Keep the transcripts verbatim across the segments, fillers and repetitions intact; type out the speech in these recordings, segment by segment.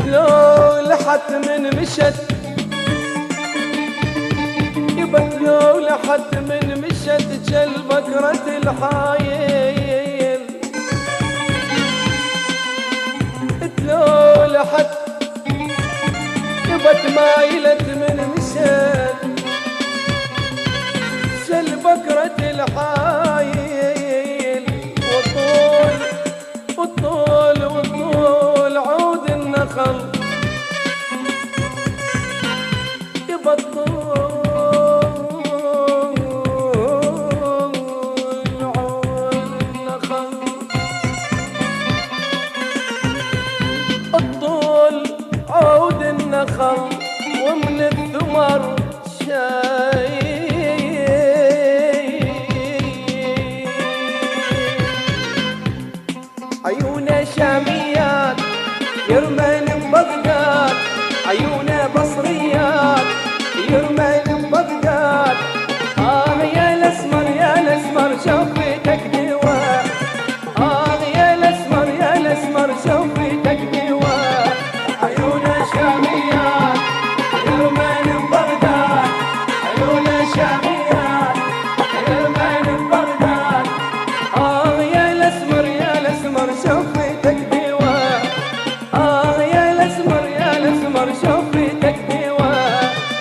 لو لحت من مشت يبت لو لحت من مشت جل بكرة الحايل لو لحت يبت مايلت من مشت جل بكرة الحايل والطول والطول والطول عود النخل يبطل عود النخل الطول عود النخل ومن الثمر شاي عيونه شاميات يرمين ببغداد عيونه بصريات يرمين ببغداد آه يا الأسمر يا الأسمر شوفتك دواء آه يا الأسمر يا الأسمر شوفتك دواء عيونه شاميات يرمين ببغداد عيونه شاميات يرمين ببغداد آه يا الأسمر يا الأسمر شوفتك دواء آه يا الأسمر يا الأسمر شوفتك دواء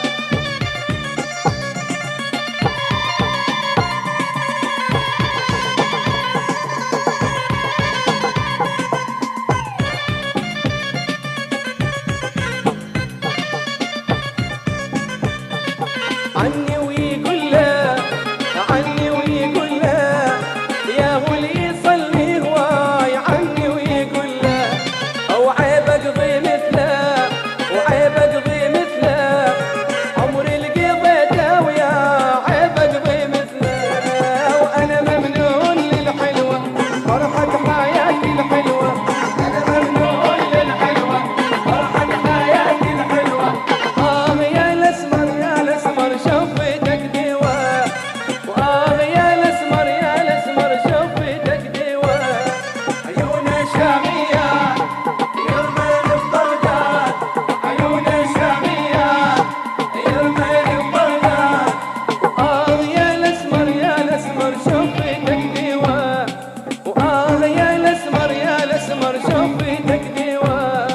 عني ويقول له عني ويقول له يا ولي يصلي هواي عني ويقول له او عيب اقضي مثله وعيب اقضي مثله عمري اللي قضيته ويا عيب اقضي مثله وانا ممنون للحلوه فرحه حياتي الحلوه انا ممنون للحلوه فرحه حياتي الحلوه اه يا الاسمر يا الاسمر شوفتك دواء واه يا الاسمر يا الاسمر شوفتك دواء عيونه شاميات يرمين ببغداد عيونه شاميات يرمين ببغداد اه يا الاسمر يا الاسمر شوفتك دواء واه يا الاسمر يا الاسمر شوفتك دواء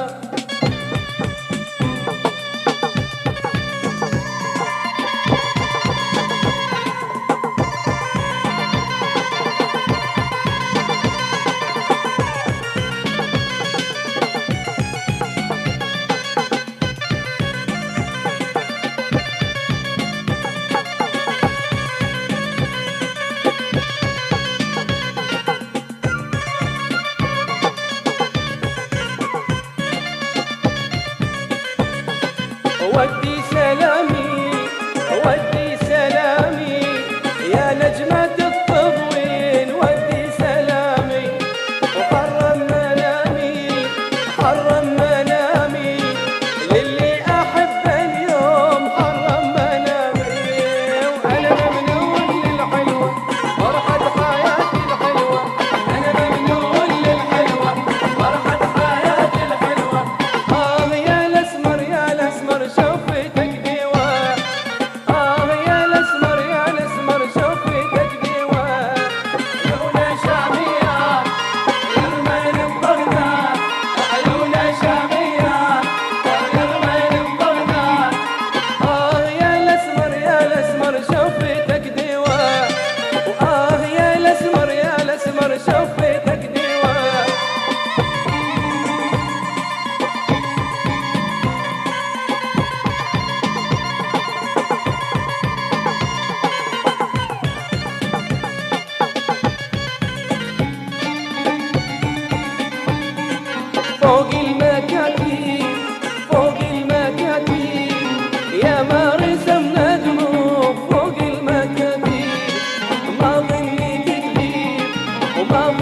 ودي سلامي ودي سلامي يا نجمة التضوين ودي سلامي وحرم منامي حرم منامي للي أحب اليوم حرم منامي وأنا ممنون للحلوة فرحة حياتي الحلوة أنا ممنون للحلوة فرحة حياتي الحلوة آه يا الأسمر يا الأسمر شوفتك دواء آه يا الأسمر يا الأسمر شوفتك دواء عيونه شاميات يرمين ببغداد عيونه شاميات يرمين ببغداد آه يا الأسمر يا الأسمر شوفتك دواء وآه يا الأسمر يا الأسمر شوفتك دواء فوق المكاتب فوق المكاتب يا ما رسمنا قلوب فوق المكاتب ما ظني تكذب وما